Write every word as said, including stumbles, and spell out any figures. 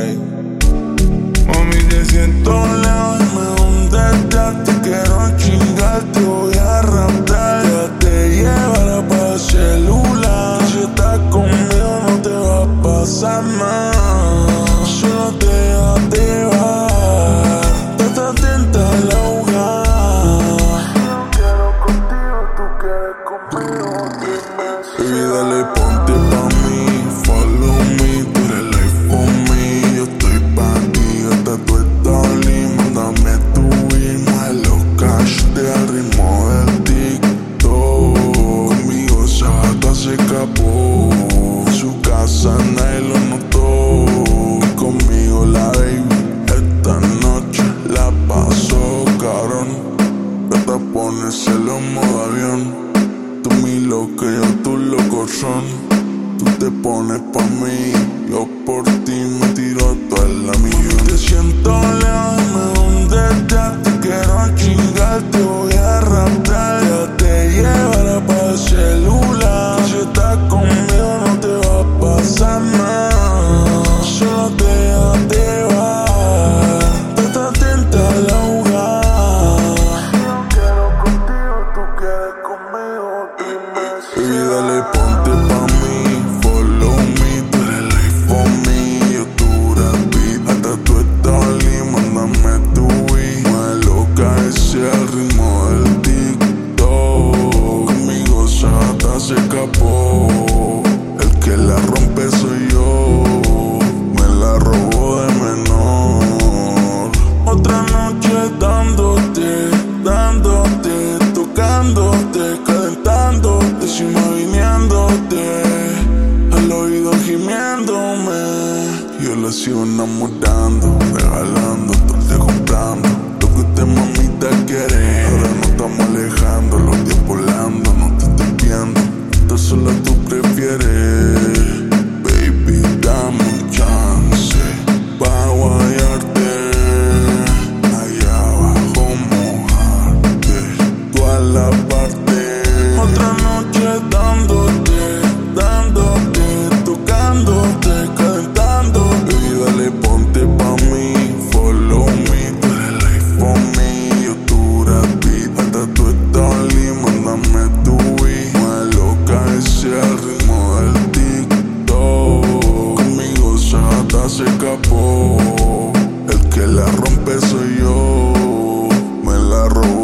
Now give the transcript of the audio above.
ey. Mami, te siento lejos y me hundes, ya te quiero chingar, te voy a raptar. Déjate llevar para el celular, si estás conmigo no te va a pasar nada. Solo te déjate llevar, estate atenta a la jugada. Yo quiero contigo, tú quieres conmigo, dime si. Baby, dale, ponte pa' mí, follow me, tú eres life for me. Yo estoy pa' ti, hasta tú estás lindo. Mándame tu email, mueve los cash al ritmo del TikTok. Conmigo esa gata se escapó, en su casa nadie lo notó. Y conmigo la baby esta noche la pasó, cabrón. Hasta ponérselo en modo avión. Tú mi loca, yo tu loco son. Tú te pones pa' mí, yo por ti me tiro toda la mía. Te siento lejos y me hundes, ya te quiero chingar, te voy a raptar. Déjate llevar para el celular, si estás conmigo no te va a pasar nada. Solo te déjate llevar, estate atenta a la jugada. Yo quiero contigo, tú quieres conmigo, dime si. Baby, dale, ponte pa' mí, follow me, tú eres life for me. Yo tu rapid, hasta tú estás lindo. Mándame tu email, mueve loca ese al ritmo del TikTok. Conmigo esa gata se escapó, el que la rompe soy yo, me la robó de menor. Otra noche dándote, dándote, tocándote, calentándote, encima viniéndote, al oído gimiéndome. Yo la sigo enamorando, regalando, todo comprando lo que usted mamita quiere. Ahora nos estamos alejando, los días volando, no te estoy viendo, esto solo tú prefieres. Baby, dame un chance pa' guayarte, allá abajo mojarte, toda la parte. Otra noche dándote, dándote, tocándote, calentándote. Baby, dale, ponte pa' mí, follow me, tú eres life for me. Yo tu rapid, hasta tú estás lindo. Mándame tu email, mueve loca ese al ritmo del TikTok. Conmigo esa gata se escapó, el que la rompe soy yo, me la robó